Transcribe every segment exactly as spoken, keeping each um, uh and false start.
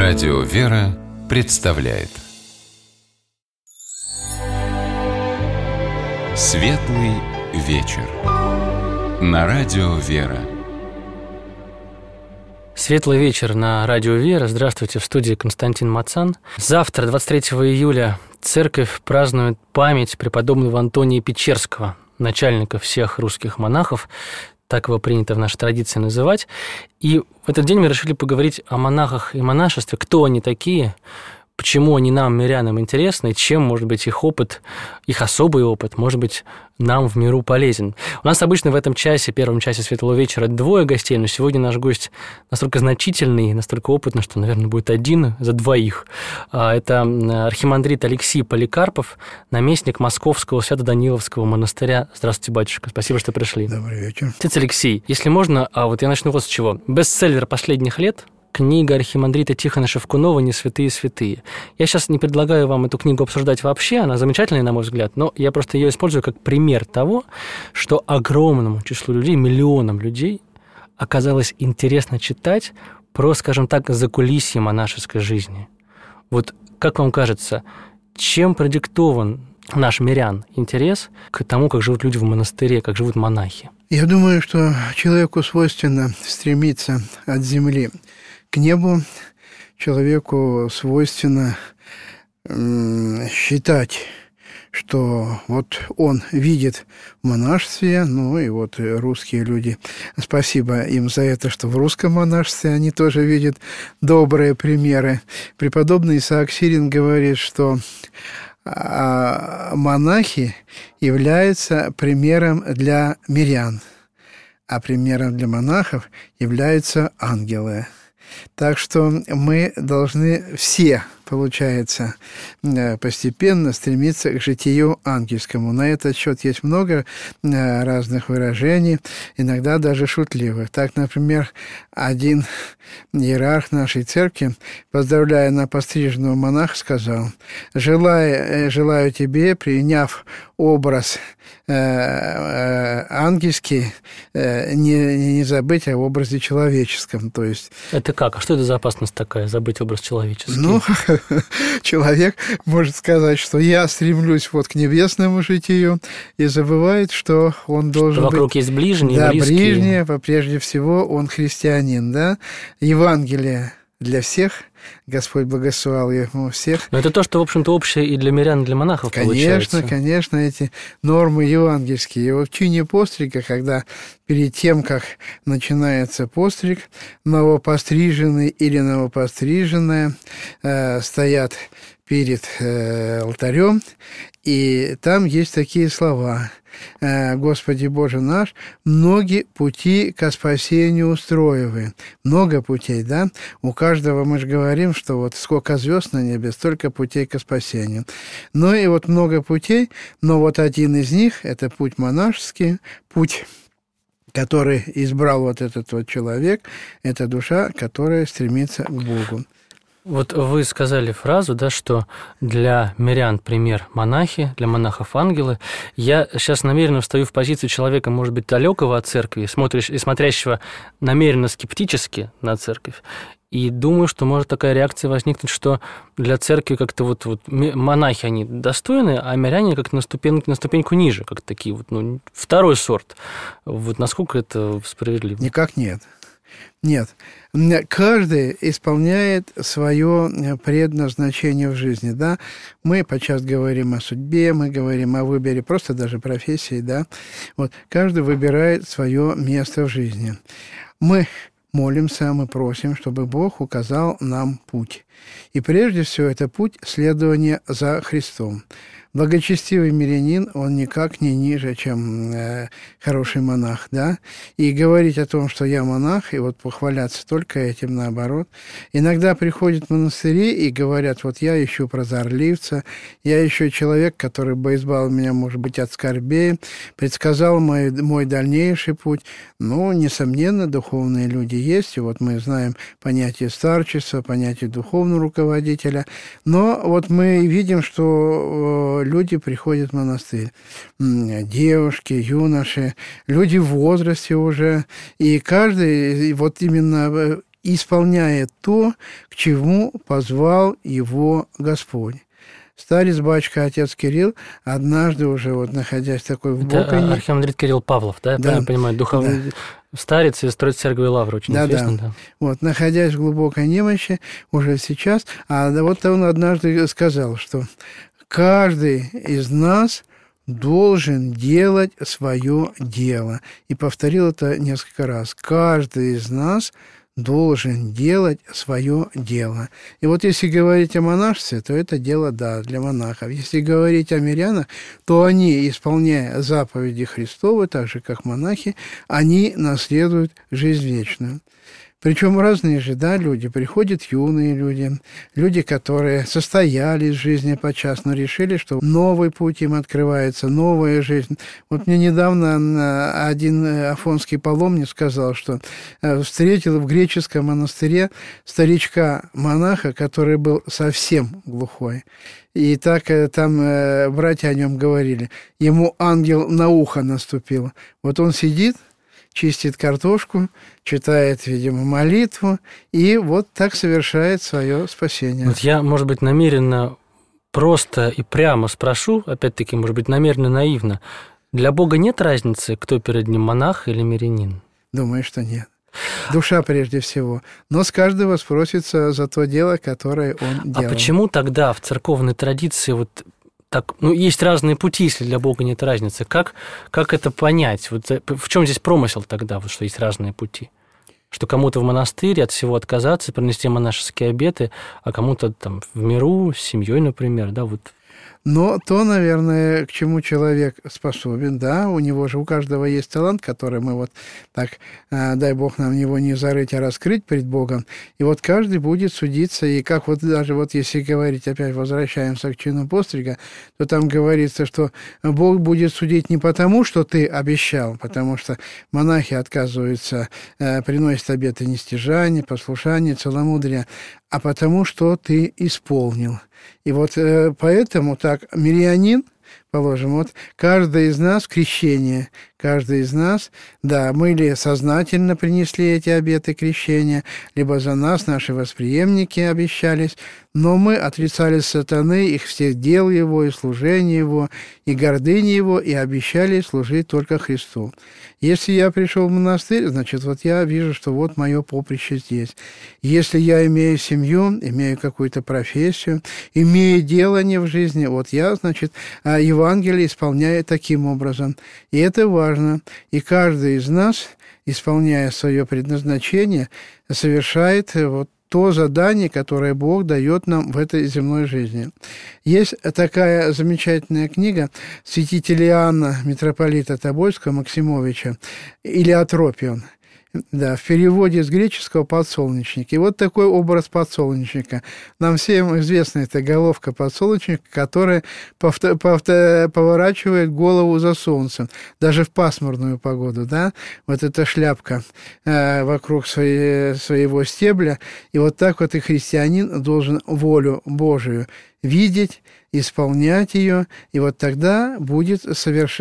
Радио «Вера» представляет Светлый вечер на Радио «Вера». Светлый вечер на Радио «Вера». Здравствуйте, в студии Константин Мацан. Завтра, двадцать третьего июля, церковь празднует память преподобного Антония Печерского, начальника всех русских монахов, так его принято в нашей традиции называть. И в этот день мы решили поговорить о монахах и монашестве, кто они такие, почему они нам, мирянам, интересны, чем, может быть, их опыт, их особый опыт, может быть, нам в миру полезен. У нас обычно в этом часе, первом часе Светлого вечера, двое гостей, но сегодня наш гость настолько значительный, настолько опытный, что, наверное, будет один за двоих. Это архимандрит Алексий Поликарпов, наместник Московского Свято-Даниловского монастыря. Здравствуйте, батюшка, спасибо, что пришли. Добрый вечер. Отец Алексей, если можно, а вот я начну вот с чего. Бестселлер последних лет – книга архимандрита Тихона Шевкунова «Не святые святые». Я сейчас не предлагаю вам эту книгу обсуждать вообще, она замечательная, на мой взгляд, но я просто ее использую как пример того, что огромному числу людей, миллионам людей оказалось интересно читать про, скажем так, закулисье монашеской жизни. Вот как вам кажется, чем продиктован наш мирян интерес к тому, как живут люди в монастыре, как живут монахи? Я думаю, что человеку свойственно стремиться от земли к небу, человеку свойственно считать, что вот он видит в монашестве, ну и вот русские люди, спасибо им за это, что в русском монашестве они тоже видят добрые примеры. Преподобный Исаак Сирин говорит, что монахи являются примером для мирян, а примером для монахов являются ангелы. Так что мы должны все, получается, постепенно стремиться к житию ангельскому. На этот счет есть много разных выражений, иногда даже шутливых. Так, например, один иерарх нашей церкви, поздравляя напостриженного монаха, сказал: «Желаю, желаю тебе, приняв образ э, э, ангельский, э, не, не забыть о образе человеческом». То есть... Это как? А что это за опасность такая, забыть образ человеческий? Ну, человек может сказать, что я стремлюсь вот к небесному житию, и забывает, что он должен что вокруг быть... есть ближние, да, близкие. ближние, прежде всего, он христианин, да? Евангелие для всех, Господь благословил ему всех. Но это то, что, в общем-то, общее и для мирян, и для монахов получается. Конечно, конечно, эти нормы евангельские. И вот в чине пострига, когда перед тем, как начинается постриг, новопостриженный или новопостриженная э, стоят перед э, алтарем, и там есть такие слова: «Господи Боже наш, многие пути ко спасению устроивы». Много путей, да? У каждого мы же говорим, что вот сколько звезд на небе, столько путей ко спасению. Ну и вот много путей, но вот один из них – это путь монашеский, путь, который избрал вот этот вот человек, это душа, которая стремится к Богу. Вот вы сказали фразу, да, что для мирян пример монахи, для монахов ангелы. Я сейчас намеренно встаю в позицию человека, может быть, далекого от церкви, смотрящего, смотрящего намеренно скептически на церковь. И думаю, что может такая реакция возникнуть, что для церкви как-то вот, вот монахи, они достойны, а миряне как-то на ступеньку, на ступеньку ниже, как такие вот, ну, второй сорт. Вот насколько это справедливо? Никак нет. Нет. Каждый исполняет свое предназначение в жизни, да. Мы подчас говорим о судьбе, мы говорим о выборе просто даже профессии, да. Вот. Каждый выбирает свое место в жизни. Мы молимся, мы просим, чтобы Бог указал нам путь. И прежде всего это путь следования за Христом. Благочестивый мирянин, он никак не ниже, чем э, хороший монах, да, и говорить о том, что я монах, и вот похваляться только этим, наоборот. Иногда приходят в монастыри и говорят: вот я ищу прозорливца, я ищу человек, который бы избавил меня, может быть, от скорбей, предсказал мой, мой дальнейший путь. Ну, несомненно, духовные люди есть, и вот мы знаем понятие старчества, понятие духовного руководителя, но вот мы видим, что люди приходят в монастырь, девушки, юноши, люди в возрасте уже, и каждый, вот именно исполняя то, к чему позвал его Господь. Старец-батюшка, отец Кирилл, однажды уже, вот находясь в такой глубокой... Это архимандрит Кирилл Павлов, да? Я да. правильно понимаю? Духовный да. старец и строит церковь Лавры, очень да, известно. Да. Да. Вот, находясь в глубокой немощи, уже сейчас, а вот он однажды сказал, что каждый из нас должен делать свое дело. И повторил это несколько раз. Каждый из нас должен делать свое дело. И вот если говорить о монашестве, то это дело, да, для монахов. Если говорить о мирянах, то они, исполняя заповеди Христовы, так же, как монахи, они наследуют жизнь вечную. Причем разные же, да, люди. Приходят юные люди, люди, которые состоялись в жизни подчас, но решили, что новый путь им открывается, новая жизнь. Вот мне недавно один афонский паломник сказал, что встретил в греческом монастыре старичка-монаха, который был совсем глухой. И так там братья о нем говорили. Ему ангел на ухо наступил. Вот он сидит, чистит картошку, читает, видимо, молитву, и вот так совершает свое спасение. Вот я, может быть, намеренно просто и прямо спрошу, опять-таки, может быть, намеренно наивно, для Бога нет разницы, кто перед ним, монах или мирянин? Думаю, что нет. Душа прежде всего. Но с каждого спросится за то дело, которое он делал. А почему тогда в церковной традиции вот так, ну, есть разные пути, если для Бога нет разницы. Как, как это понять? Вот в чем здесь промысел тогда, вот, что есть разные пути? Что кому-то в монастырь от всего отказаться, принести монашеские обеты, а кому-то там в миру, с семьей, например, да, вот. Но то, наверное, к чему человек способен, да, у него же, у каждого есть талант, который мы вот так, дай Бог нам его не зарыть, а раскрыть перед Богом, и вот каждый будет судиться, и как вот даже вот если говорить, опять возвращаемся к чину пострига, то там говорится, что Бог будет судить не потому, что ты обещал, потому что монахи отказываются, приносят обеты нестяжания, послушания, целомудрия, а потому что ты исполнил. И вот э, поэтому так мирянин, положим, вот каждый из нас в крещении, каждый из нас, да, мы ли сознательно принесли эти обеты крещения, либо за нас наши восприемники обещались, но мы отрицали сатаны, их всех дел его, и служения его, и гордыни его, и обещали служить только Христу. Если я пришел в монастырь, значит, вот я вижу, что вот мое поприще здесь. Если я имею семью, имею какую-то профессию, имею делание в жизни, вот я, значит, Евангелие исполняю таким образом. И это важно. И каждый из нас, исполняя свое предназначение, совершает вот то задание, которое Бог дает нам в этой земной жизни. Есть такая замечательная книга святителя Иоанна, митрополита Тобольского, Максимовича, «Илиотропион». Да, в переводе с греческого «подсолнечник». И вот такой образ подсолнечника. Нам всем известна эта головка подсолнечника, которая повто- повто- поворачивает голову за солнцем, даже в пасмурную погоду, да, вот эта шляпка э, вокруг своей, своего стебля. И вот так вот и христианин должен волю Божию видеть, исполнять ее, и вот тогда будет соверш...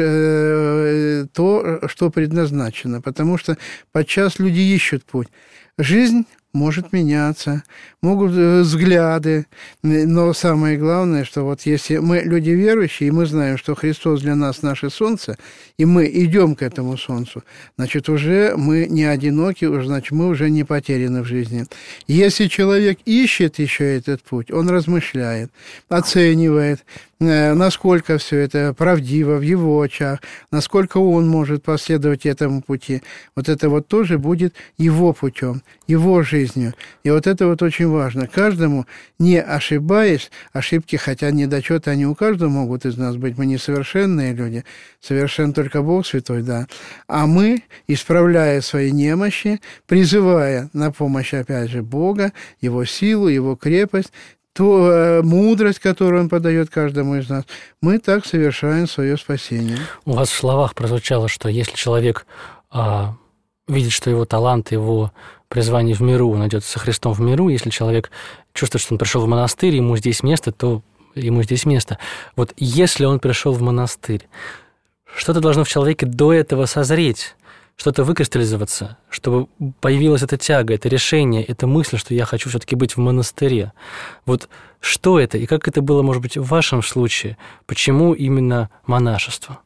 то, что предназначено. Потому что подчас люди ищут путь. Жизнь может меняться, могут взгляды, но самое главное, что вот если мы люди верующие, и мы знаем, что Христос для нас наше солнце, и мы идем к этому солнцу, значит, уже мы не одиноки, уже, значит, мы уже не потеряны в жизни. Если человек ищет еще этот путь, он размышляет, оценивает, насколько все это правдиво в его очах, насколько он может последовать этому пути. Вот это вот тоже будет его путем, его жизнью. И вот это вот очень важно. Каждому, не ошибаясь, ошибки, хотя недочеты, они у каждого могут из нас быть, мы несовершенные люди, совершен только Бог Святой, да. А мы, исправляя свои немощи, призывая на помощь, опять же, Бога, Его силу, Его крепость, ту э, мудрость, которую Он подает каждому из нас, мы так совершаем свое спасение. У вас в словах прозвучало, что если человек а, видит, что его талант, его призвание в миру, он найдет со Христом в миру, если человек чувствует, что он пришел в монастырь, ему здесь место, то ему здесь место. Вот если он пришел в монастырь, что-то должно в человеке до этого созреть, что-то выкристаллизоваться, чтобы появилась эта тяга, это решение, эта мысль, что я хочу все-таки быть в монастыре. Вот что это и как это было, может быть, в вашем случае? Почему именно монашество?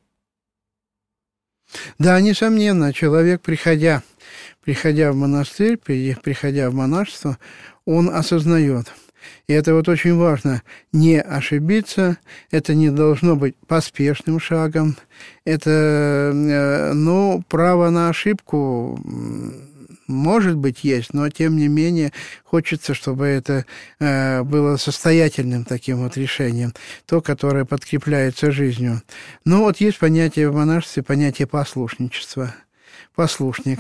Да, несомненно, человек, приходя, приходя в монастырь, приходя в монашество, он осознает. И это вот очень важно, не ошибиться, это не должно быть поспешным шагом, это, ну, право на ошибку, может быть, есть, но, тем не менее, хочется, чтобы это было состоятельным таким вот решением, то, которое подкрепляется жизнью. Ну, вот есть понятие в монашестве, понятие послушничества. Послушник.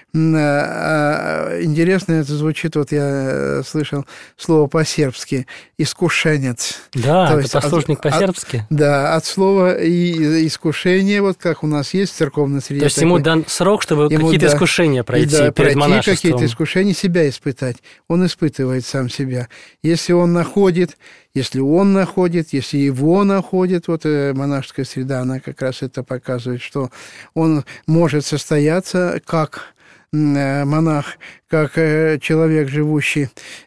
Интересно это звучит, вот я слышал слово по-сербски, искушенец. Да, То это есть послушник от, по-сербски. От, да, от слова и, искушение, вот как у нас есть в церковной среде. То есть такой, ему дан срок, чтобы ему, какие-то да, искушения пройти да, перед пройти монашеством. какие-то искушения, себя испытать. Он испытывает сам себя. Если он находит, если он находит, если его находит, вот монашеская среда, она как раз это показывает, что он может состояться как монах, как человек, живущий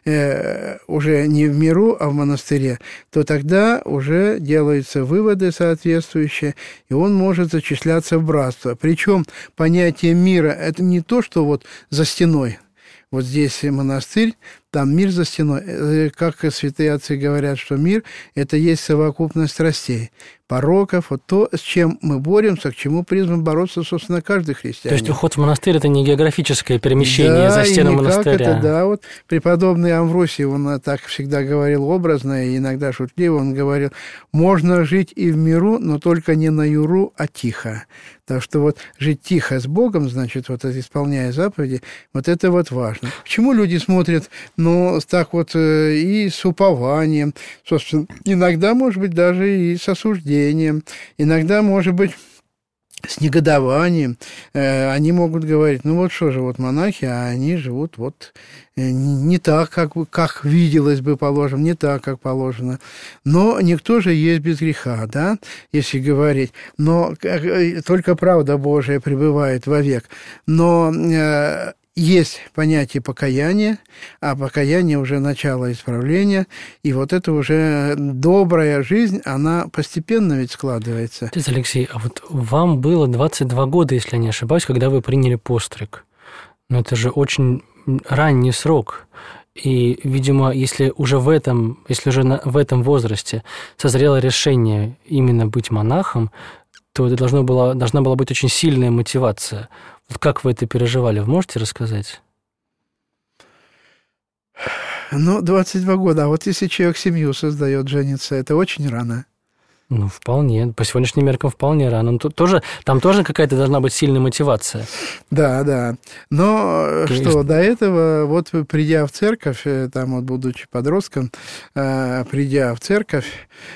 уже не в миру, а в монастыре, то тогда уже делаются выводы соответствующие, и он может зачисляться в братство. Причем понятие мира – это не то, что вот за стеной. Вот здесь монастырь, там мир за стеной. Как святые отцы говорят, что мир – это есть совокупность страстей, пороков, вот то, с чем мы боремся, к чему призван бороться, собственно, каждый христианин. То есть уход в монастырь – это не географическое перемещение да, за стену и монастыря. Это, да, вот преподобный Амвросий, он так всегда говорил образно и иногда шутливо, он говорил, можно жить и в миру, но только не на юру, а тихо. Так что вот жить тихо с Богом, значит, вот исполняя заповеди, вот это вот важно. Почему люди смотрят, ну, так вот и с упованием, собственно, иногда, может быть, даже и с осуждением, иногда, может быть, с негодованием. Они могут говорить, ну вот что же, вот монахи, а они живут вот не так, как, как виделось бы, положено, не так, как положено. Но никто же есть без греха, да, если говорить. Но только правда Божия пребывает вовек. Но есть понятие покаяния, а покаяние уже начало исправления, и вот это уже добрая жизнь, она постепенно ведь складывается. Отец Алексей, а вот вам было двадцать два года, если я не ошибаюсь, когда вы приняли постриг. Но это же очень ранний срок. И, видимо, если уже в этом, если уже в этом возрасте созрело решение именно быть монахом, то это должно было, должна была быть очень сильная мотивация. Вот как вы это переживали, вы можете рассказать? Ну, двадцать два года. А вот если человек семью создает, женится, это очень рано. Ну, вполне. По сегодняшним меркам вполне рано. Но тут тоже, там тоже какая-то должна быть сильная мотивация. Да, да. Но Конечно. Что, до этого, вот придя в церковь, там вот будучи подростком, придя в церковь,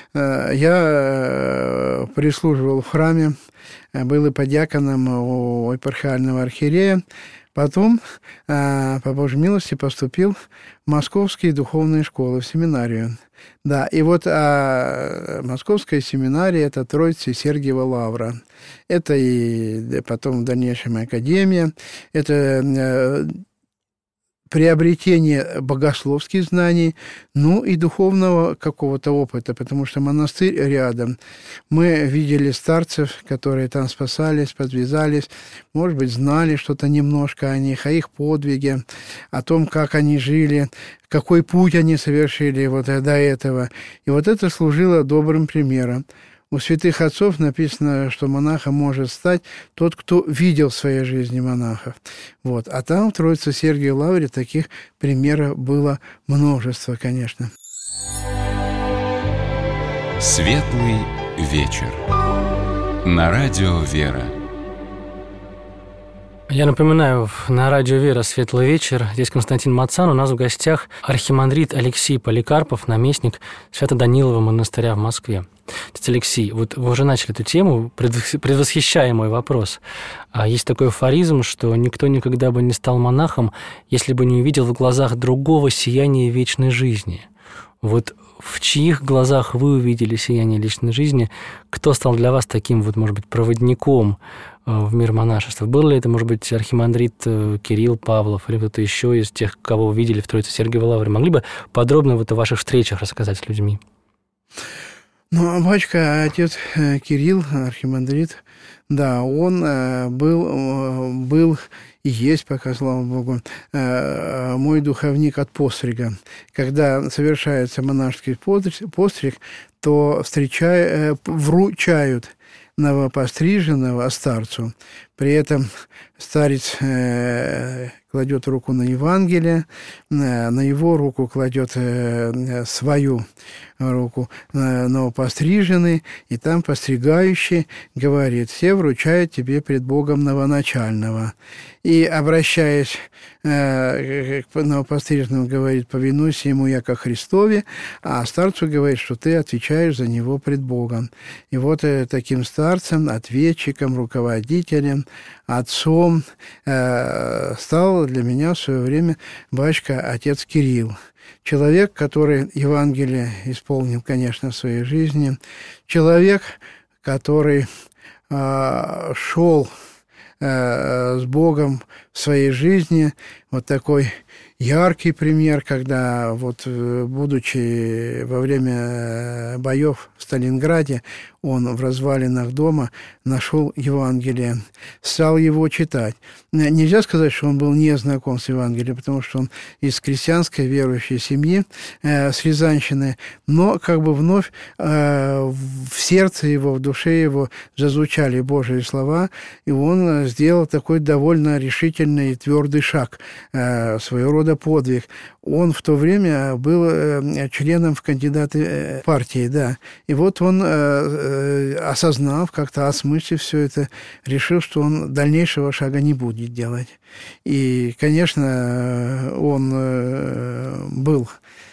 я прислуживал в храме, был иподиаконом у епархиального архиерея. Потом, по Божьей милости, поступил в московские духовные школы, в семинарию. Да, и вот а, московская семинария – это Троица Сергиева Лавра. Это и потом в дальнейшем академия. Это приобретение богословских знаний, ну и духовного какого-то опыта, потому что монастырь рядом. Мы видели старцев, которые там спасались, подвязались, может быть, знали что-то немножко о них, о их подвиге, о том, как они жили, какой путь они совершили вот до этого. И вот это служило добрым примером. У святых отцов написано, что монахом может стать тот, кто видел в своей жизни монахов. Вот. А там в Троице Сергиевой Лавре таких примеров было множество, конечно. Светлый вечер. На радио «Вера». Я напоминаю, на радио «Вера» «Светлый вечер». Здесь Константин Мацан. У нас в гостях архимандрит Алексей Поликарпов, наместник Свято-Данилова монастыря в Москве. Отец Алексей, вот вы уже начали эту тему, предвосхищая мой вопрос. Есть такой афоризм, что никто никогда бы не стал монахом, если бы не увидел в глазах другого сияния вечной жизни. Вот в чьих глазах вы увидели сияние личной жизни? Кто стал для вас таким, вот, может быть, проводником в мир монашества? Был ли это, может быть, архимандрит Кирилл Павлов или кто-то еще из тех, кого вы видели в Троице-Сергиевой Лавре? Могли бы подробно вот о ваших встречах рассказать с людьми? Ну, батюшка, отец Кирилл, архимандрит, да, он был, был и есть пока, слава Богу, мой духовник от пострига. Когда совершается монашеский постриг, то встречая, вручают новопостриженного старцу. При этом старец э, кладет руку на Евангелие, э, на его руку кладет э, свою руку э, новопостриженный, и там постригающий говорит: «Все вручают тебе пред Богом новоначального». И, обращаясь э, к новопостриженному, говорит: «Повинуйся ему, яко Христове», а старцу говорит, что ты отвечаешь за него пред Богом. И вот э, таким старцем, ответчиком, руководителем, отцом э, стал для меня в свое время батюшка отец Кирилл. Человек, который Евангелие исполнил, конечно, в своей жизни. Человек, который э, шел э, с Богом в своей жизни. Вот такой яркий пример, когда, вот, будучи во время боев в Сталинграде, он в развалинах дома нашел Евангелие, стал его читать. Нельзя сказать, что он был не знаком с Евангелием, потому что он из крестьянской верующей семьи, э, с Рязанщины, но как бы вновь э, в сердце его, в душе его зазвучали Божьи слова, и он сделал такой довольно решительный и твердый шаг, э, своего рода подвиг. Он в то время был э, членом в кандидаты э, партии, да. И вот он, э, э, осознав, как-то осмыслив все это, решил, что он дальнейшего шага не будет делать. И, конечно, он э, был...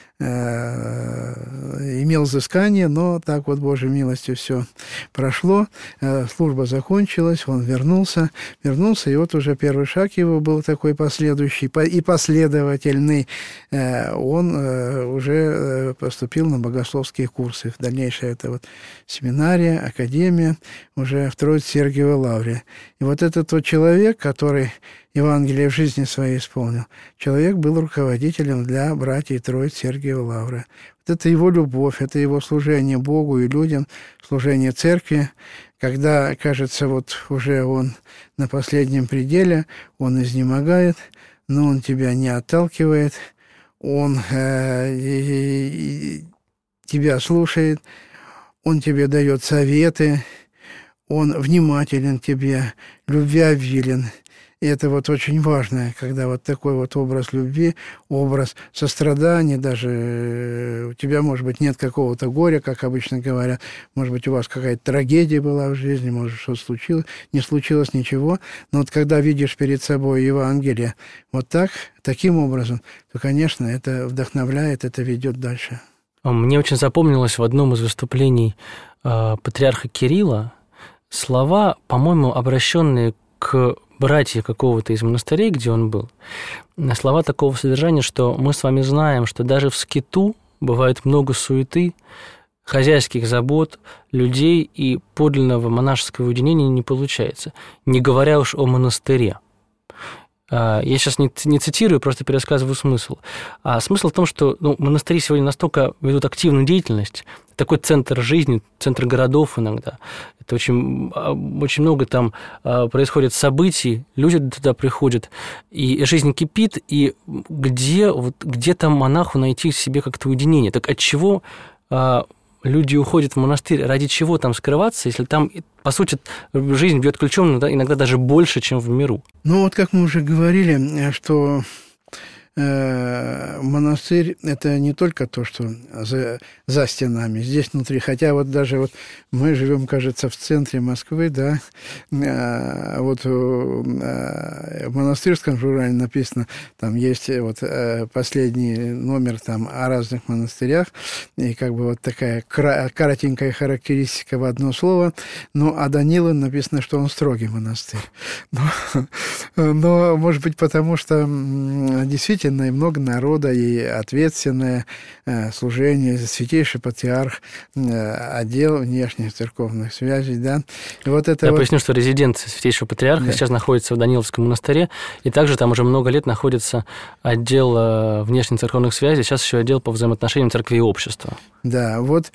имел взыскание, но так вот Божьей милостью все прошло, служба закончилась, он вернулся, вернулся, и вот уже первый шаг его был такой последующий и последовательный. Он уже поступил на богословские курсы. В дальнейшее это вот семинария, академия, уже в Троице-Сергиевой Лавре. И вот это тот человек, который Евангелие в жизни своей исполнил. Человек был руководителем для братьев Троице-Сергиевой Лавры. Вот это его любовь, это его служение Богу и людям, служение церкви. Когда, кажется, вот уже он на последнем пределе, он изнемогает, но он тебя не отталкивает, он э, и, и, тебя слушает, он тебе дает советы, он внимателен к тебе, любвеобилен. И это вот очень важно, когда вот такой вот образ любви, образ сострадания, даже у тебя, может быть, нет какого-то горя, как обычно говорят, может быть, у вас какая-то трагедия была в жизни, может, что-то случилось, не случилось ничего, но вот когда видишь перед собой Евангелие вот так, таким образом, то, конечно, это вдохновляет, это ведет дальше. Мне очень запомнилось в одном из выступлений э, патриарха Кирилла слова, по-моему, обращенные к братья какого-то из монастырей, где он был, слова такого содержания, что мы с вами знаем, что даже в скиту бывает много суеты, хозяйских забот, людей, и подлинного монашеского уединения не получается, не говоря уж о монастыре. Я сейчас не, не цитирую, просто пересказываю смысл. А смысл в том, что ну, монастыри сегодня настолько ведут активную деятельность, такой центр жизни, центр городов иногда. Это очень, очень много там происходит событий, люди туда приходят, и жизнь кипит, и где, вот, где там монаху найти себе как-то уединение? Так от чего люди уходят в монастырь, ради чего там скрываться, если там, по сути, жизнь бьет ключом иногда, иногда даже больше, чем в миру? Ну, вот как мы уже говорили, что э, монастырь – это не только то, что за, за стенами, здесь внутри. Хотя вот даже вот мы живем, кажется, в центре Москвы, да, э, вот э, в монастырском журнале написано, там есть вот э, последний номер там о разных монастырях, и как бы вот такая коротенькая характеристика в одно слово. Ну, а Данила написано, что он строгий монастырь. Но, но может быть, потому что действительно длительное, много народа и ответственное служение, святейший патриарх, отдел внешних церковных связей, да. И вот это Я вот... поясню, что резиденция святейшего патриарха да. сейчас находится в Даниловском монастыре, и также там уже много лет находится отдел внешних церковных связей, сейчас еще отдел по взаимоотношениям церкви и общества. Да, вот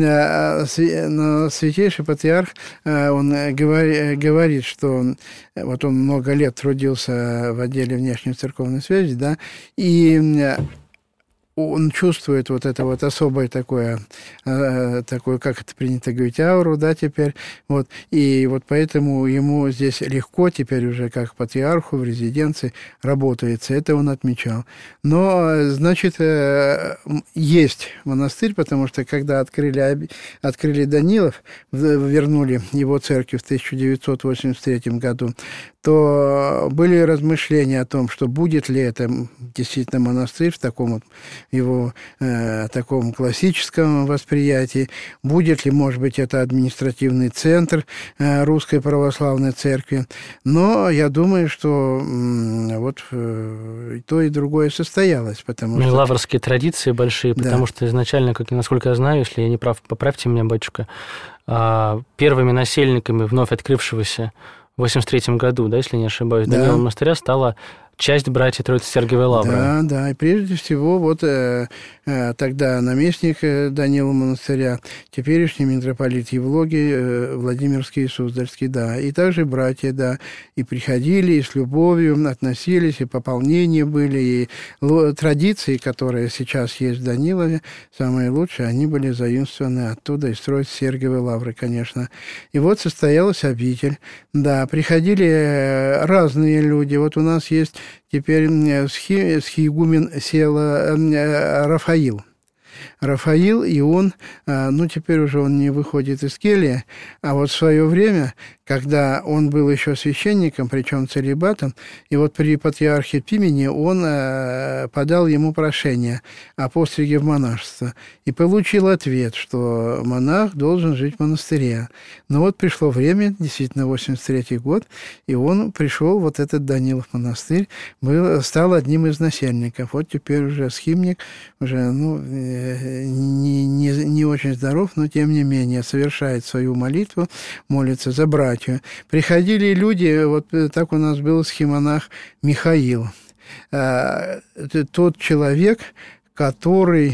святейший патриарх, он говорит, что вот он много лет трудился в отделе внешних церковных связей, да, и он чувствует вот это вот особое такое, такое, как это принято говорить, ауру, да, теперь, вот, и вот поэтому ему здесь легко теперь уже как патриарху в резиденции работается, это он отмечал. Но, значит, есть монастырь, потому что когда открыли, открыли Данилов, вернули его церковь в тысяча девятьсот восемьдесят третьем году, то были размышления о том, что будет ли это действительно монастырь в таком вот его э, таком классическом восприятии, будет ли, может быть, это административный центр э, Русской Православной Церкви. Но я думаю, что э, вот э, и то, и другое состоялось. Потому ну, что... лаврские традиции большие, потому да. что изначально, как, насколько я знаю, если я не прав, поправьте меня, батюшка, первыми насельниками вновь открывшегося в восемьдесят третьем году, да, если не ошибаюсь, да. Данилова монастыря стала часть братьев Троицы-Сергиевой Лавры. Да, да, и прежде всего вот э, э, тогда наместник Данилова монастыря, теперешний митрополит Евлогий, э, Владимирский и Суздальский, да, и также братья, да, и приходили, и с любовью относились, и пополнения были, и л- традиции, которые сейчас есть в Данилове, самые лучшие, они были заимствованы оттуда, из Троицы-Сергиевой Лавры, конечно. И вот состоялась обитель, да, приходили разные люди, вот у нас есть теперь схи, схиигумен села Рафаил. Рафаил, и он, ну, теперь уже он не выходит из кельи, а вот в свое время, когда он был еще священником, причем целибатом, и вот при патриархе Пимене он подал ему прошение о постриге в монашество, и получил ответ, что монах должен жить в монастыре. Но вот пришло время, действительно, восемьдесят третий год, и он пришел, вот этот Данилов монастырь, был, стал одним из насельников. Вот теперь уже схимник, уже, ну, Не, не, не очень здоров, но тем не менее совершает свою молитву, молится за братью. Приходили люди, вот так у нас был схимонах Михаил, тот человек, который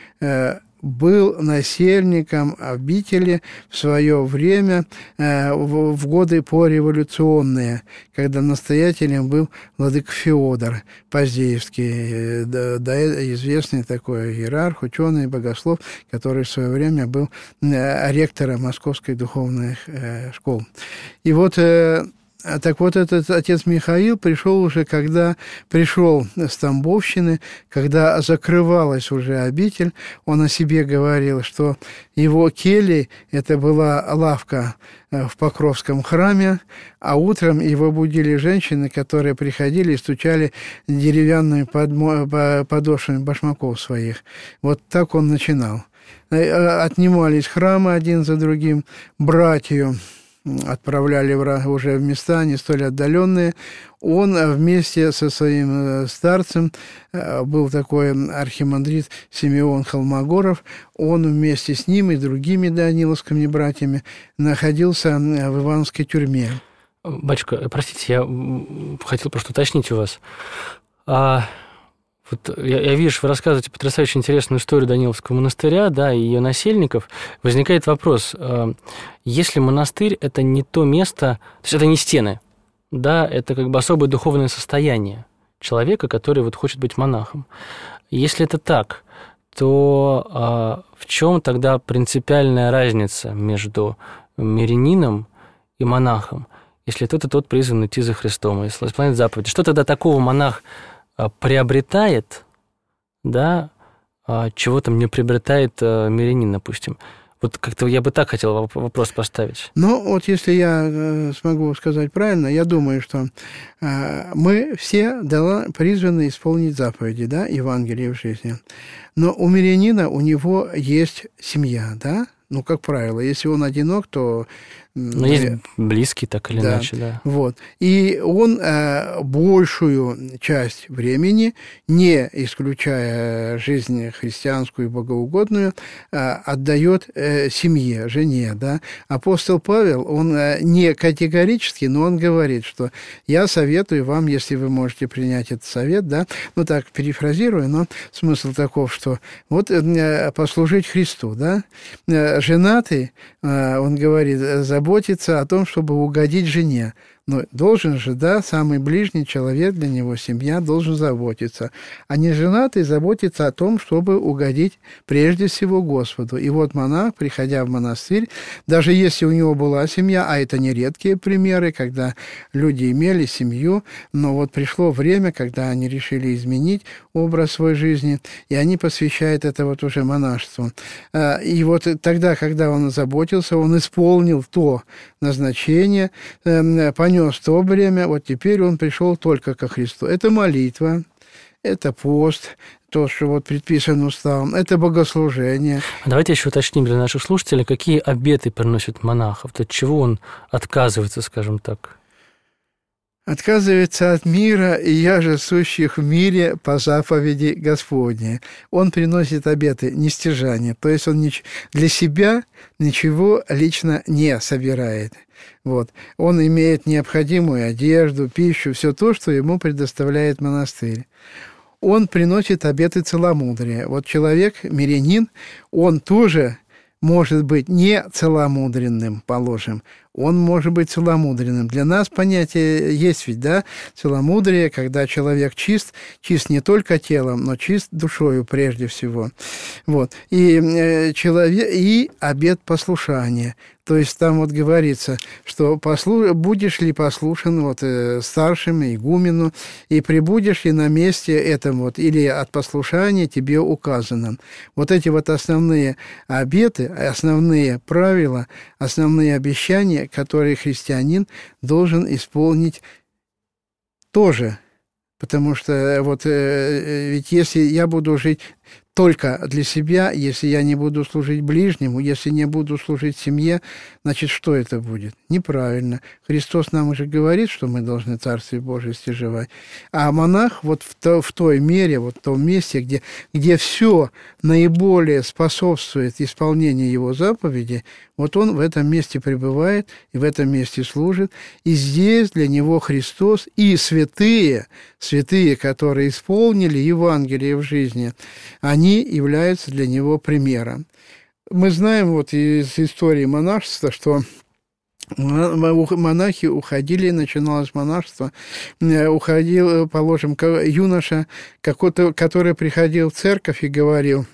был насельником обители в свое время, в годы пореволюционные, когда настоятелем был владыка Феодор Поздеевский, известный такой иерарх, ученый, богослов, который в свое время был ректором Московской духовной школы. И вот... Так вот, этот отец Михаил пришел уже, когда пришел с Тамбовщины, когда закрывалась уже обитель, он о себе говорил, что его келья – это была лавка в Покровском храме, а утром его будили женщины, которые приходили и стучали деревянными подмо- подошвами башмаков своих. Вот так он начинал. Отнимались храмы один за другим, братью отправляли уже в места не столь отдаленные. Он вместе со своим старцем, был такой архимандрит Симеон Холмогоров, он вместе с ним и другими даниловскими братьями находился в Ивановской тюрьме. Батюшка, простите, я хотел просто уточнить у вас. А... Вот я, я вижу, вы рассказываете потрясающе интересную историю Даниловского монастыря, да, и ее насельников. Возникает вопрос, если монастырь – это не то место, то есть это не стены, да, это как бы особое духовное состояние человека, который вот хочет быть монахом. Если это так, то а, в чем тогда принципиальная разница между мирянином и монахом, если тот и тот призван идти за Христом, если исполняет заповеди? Что тогда такого монах приобретает, да, чего там не приобретает мирянин, допустим? Вот как-то я бы так хотел вопрос поставить. Ну, вот если я смогу сказать правильно, я думаю, что мы все призваны исполнить заповеди, да, Евангелия в жизни. Но у мирянина, у него есть семья, да? Ну, как правило, если он одинок, то Но есть близкий, так или да, иначе, да. Вот. И он э, большую часть времени, не исключая жизнь христианскую и богоугодную, э, отдает э, семье, жене. Да? Апостол Павел, он э, не категорически, но он говорит, что я советую вам, если вы можете принять этот совет, да, ну так перефразирую, но смысл таков, что вот э, послужить Христу, да, э, женатый, э, он говорит, заботиться о том, чтобы угодить жене. Но должен же, да, самый ближний человек для него, семья, должен заботиться. А не женатый заботиться о том, чтобы угодить прежде всего Господу. И вот монах, приходя в монастырь, даже если у него была семья, а это не редкие примеры, когда люди имели семью, но вот пришло время, когда они решили изменить образ своей жизни, и они посвящают это вот уже монашеству. И вот тогда, когда он заботился, он исполнил то назначение, понес то время, вот теперь он пришел только ко Христу. Это молитва, это пост, то, что вот предписано уставом, это богослужение. Давайте еще уточним для наших слушателей, какие обеты приносит монахов, от чего он отказывается, скажем так. Отказывается от мира, и я же сущих в мире по заповеди Господней. Он приносит обеты нестяжания, то есть он для себя ничего лично не собирает. Вот. Он имеет необходимую одежду, пищу, все то, что ему предоставляет монастырь. Он приносит обеты целомудрия. Вот человек, мирянин, он тоже может быть не целомудренным, положим, он может быть целомудренным. Для нас понятие есть ведь, да, целомудрие, когда человек чист, чист не только телом, но чист душою прежде всего. Вот. И, э, человек, и обет послушания. То есть там вот говорится, что послу... будешь ли послушен вот, э, старшим, игумену, и прибудешь ли на месте этом, вот, или от послушания тебе указано. Вот эти вот основные обеты, основные правила, основные обещания, которые христианин должен исполнить тоже. Потому что вот э, ведь если я буду жить только для себя, если я не буду служить ближнему, если не буду служить семье, значит, что это будет? Неправильно. Христос нам уже говорит, что мы должны Царствие Божие стяжевать. А монах вот в, то, в той мере, вот в том месте, где, где все наиболее способствует исполнению его заповеди, вот он в этом месте пребывает и в этом месте служит. И здесь для него Христос и святые, святые, которые исполнили Евангелие в жизни, они являются для него примером. Мы знаем вот из истории монашества, что монахи уходили, начиналось монашество, уходил, положим, юноша, который приходил в церковь и говорил,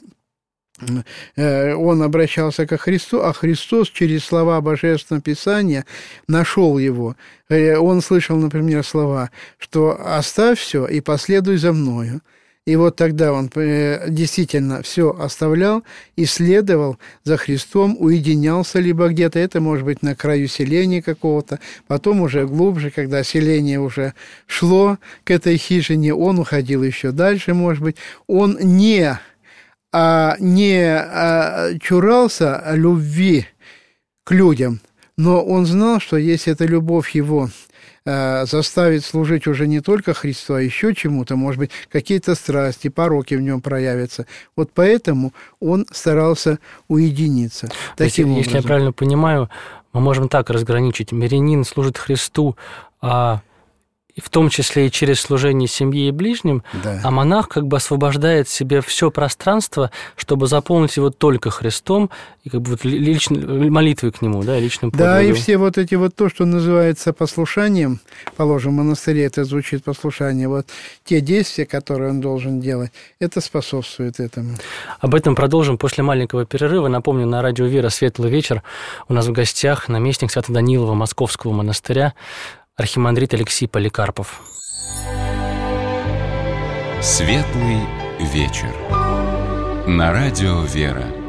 он обращался ко Христу, а Христос через слова Божественного Писания нашел его. Он слышал, например, слова, что «оставь все и последуй за мною». И вот тогда он действительно все оставлял и следовал за Христом, уединялся либо где-то, это может быть на краю селения какого-то, потом уже глубже, когда селение уже шло к этой хижине, он уходил еще дальше, может быть, он не, а, не а, чурался любви к людям, но он знал, что если эта любовь его заставит служить уже не только Христу, а еще чему-то, может быть, какие-то страсти, пороки в нем проявятся. Вот поэтому он старался уединиться. Таким если, если я правильно понимаю, мы можем так разграничить. Мирянин служит Христу, а в том числе и через служение семье и ближним, да. А монах как бы освобождает себе все пространство, чтобы заполнить его только Христом и как бы вот личной молитвой к нему, да, личным подвигом. Да, и все вот эти вот то, что называется послушанием, положим, в монастыре это звучит послушание, вот те действия, которые он должен делать, это способствует этому. Об этом продолжим после маленького перерыва. Напомню, на радио «Вера» «Светлый вечер» у нас в гостях наместник Свято-Данилова Московского монастыря, архимандрит Алексей Поликарпов. Светлый вечер. На радио «Вера».